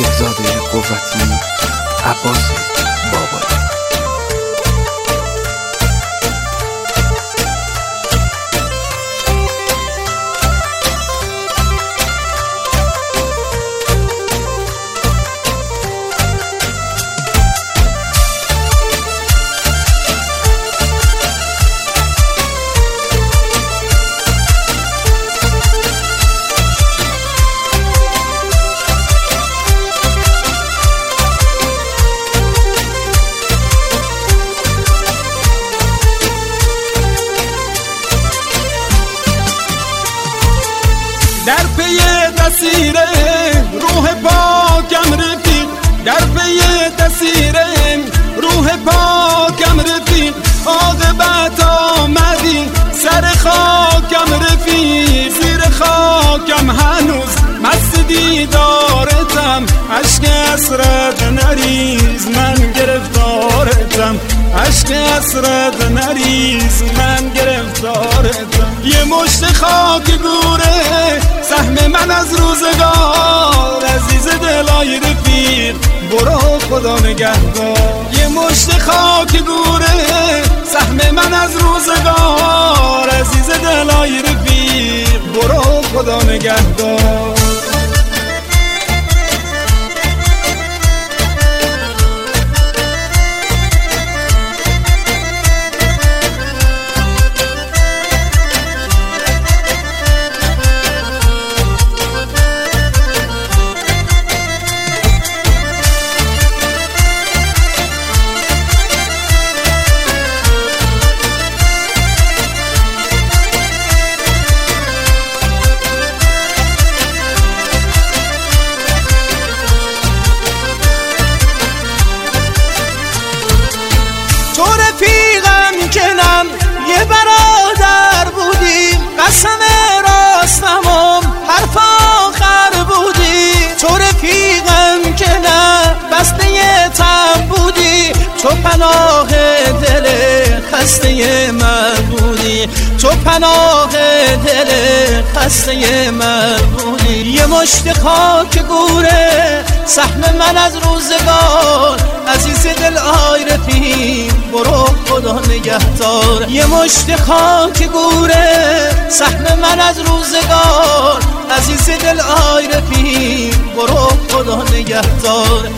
شهزاده قوتی عباس بابایی. در پی تسیر روح پاکم رفیق، در پی تسیر روح پاکم رفیق، عاقبت آمدی سر خاکم رفیق، زیر خاکم هنوز مست دیدارتم، اشک حسرت نریز من گرفتارتم، اشک حسرت نریز من گرفتارتم. یه مشت خاک گوره سهم من از روزگار، عزیز دلای رفیق برو خدا نگهدار. یه مشت خاک گوره سهم من از روزگار، عزیز دلای رفیق برو خدا نگهدار. تو رفیقم کنم یه برادر بودی، قسم راستمم حرف آخر بودی. تو رفیقم کنم بسته تم بودی، تو پناه دل خسته من بودی، تو پناه دل خسته من بودی. یه مشت خاک گوره سهم من از روزگار، عزیز دل آی رفیق برو خدا نگهدار. یه مشت خاک گوره سهم من از روزگار، عزیز دل آی رفیق برو خدا نگهدار.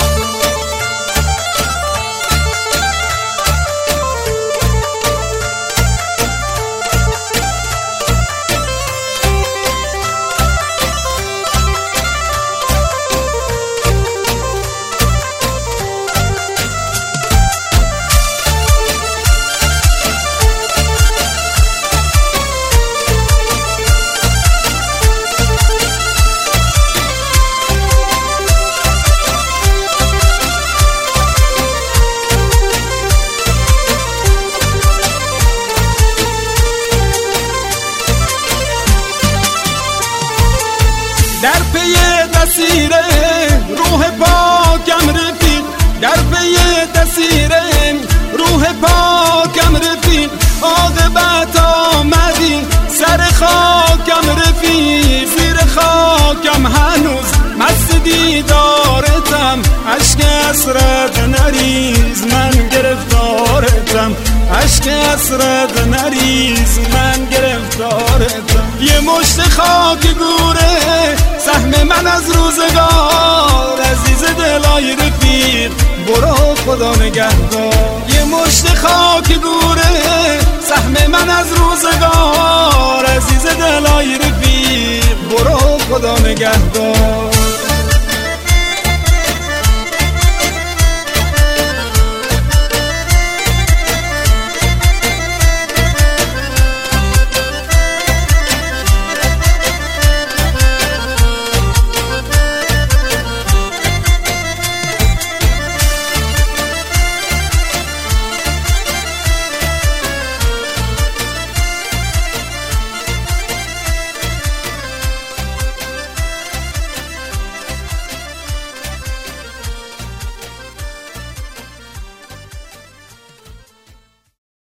در پی تسیر روح پاکم رفیق، در پی تسیر روح پاکم رفیق، عاقبت آمدی سر خاکم رفیق، زیر خاکم هنوز مست دیدارتم، اشک حسرت نریز من گرفتارتم، اشک حسرت نریز من گرفتارتم. یه مشت خاک گوره سهم من از روزگار، عزیز دلای رفیق برو خدا نگهدار. یه مشت خاک گوره سهم من از روزگار، عزیز دلای رفیق برو خدا نگهدار.